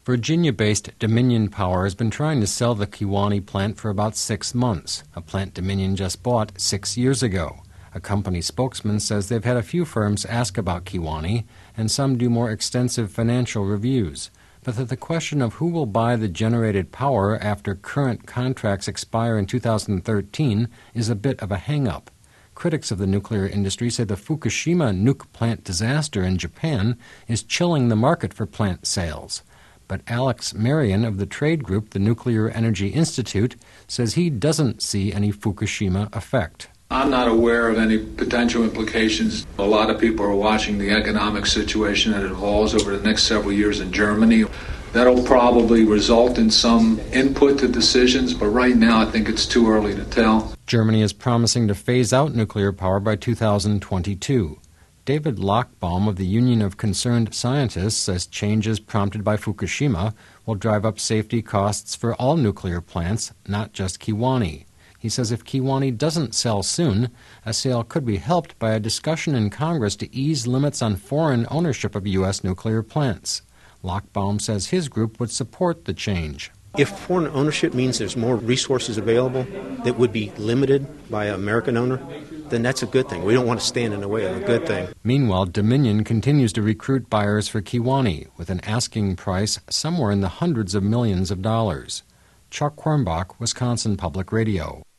Virginia-based Dominion Power has been trying to sell the Kewaunee plant for about 6 months, a plant Dominion just bought 6 years ago. A company spokesman says they've had a few firms ask about Kewaunee, and some do more extensive financial reviews, but that the question of who will buy the generated power after current contracts expire in 2013 is a bit of a hang-up. Critics of the nuclear industry say the Fukushima nuke plant disaster in Japan is chilling the market for plant sales. But Alex Marion of the trade group, the Nuclear Energy Institute, says he doesn't see any Fukushima effect. I'm not aware of any potential implications. A lot of people are watching the economic situation that evolves over the next several years in Germany. That'll probably result in some input to decisions, but right now I think it's too early to tell. Germany is promising to phase out nuclear power by 2022. David Lochbaum of the Union of Concerned Scientists says changes prompted by Fukushima will drive up safety costs for all nuclear plants, not just Kewaunee. He says if Kewaunee doesn't sell soon, a sale could be helped by a discussion in Congress to ease limits on foreign ownership of U.S. nuclear plants. Lochbaum says his group would support the change. If foreign ownership means there's more resources available that would be limited by an American owner, then that's a good thing. We don't want to stand in the way of a good thing. Meanwhile, Dominion continues to recruit buyers for Kewaunee with an asking price somewhere in the hundreds of millions of dollars. Chuck Quirmbach, Wisconsin Public Radio.